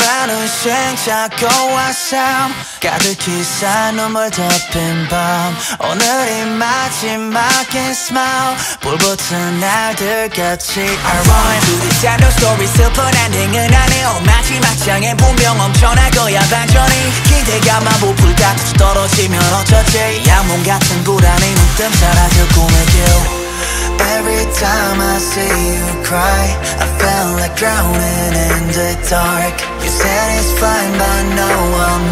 많은 심장고와 삶 가득히 쌓인 눈물 덮인 밤 오늘이 마지막인 smile 불붙은 날들같이 Alright 두리산 no story 슬픈 엔딩은 아니오 마지막 장엔 분명 엄청날 거야 반전이 기대감만 부풀다 다시 떨어지면 어쩌지 양몸 같은 불안이 문득 사라져 꿈의 길 Every time I see you cry I feel like drowning in the dark You said it's fine but no I'm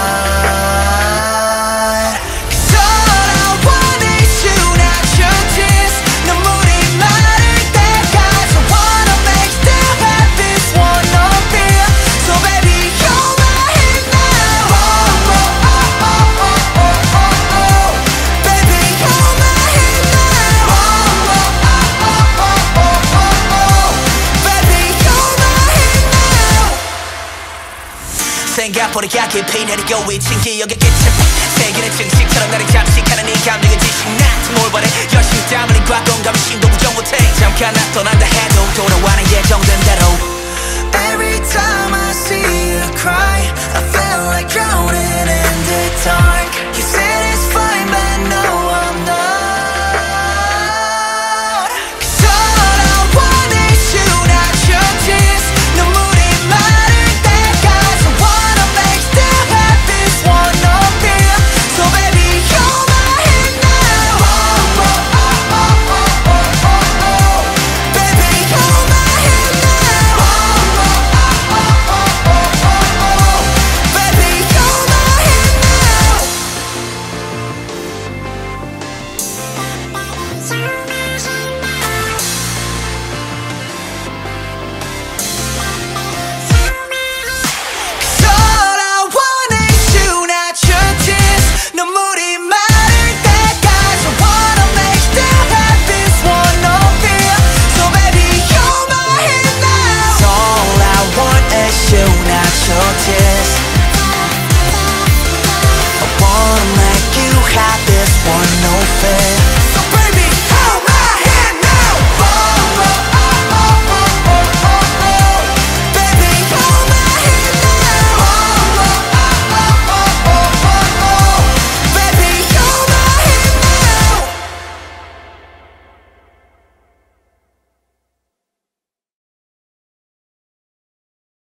not Cause all I want is you not your tears 눈물이 마를 때까지 I wanna make still have this one appear So baby you're my hit now oh, oh, oh, oh, oh, oh, oh, oh. Baby you're my hit now oh, oh, oh, oh, oh, oh, oh. Baby you're my hit now 생각보다 깊이 내리고 있진 기억의 끝에 세계는 증식처럼 나를 잠식하는 이 감정의 지식 나한테 뭘 바래 열심히 땀 흘린 과거감이 심도 부정 못해 잠깐 나떠난다 해도 돌아와는 예전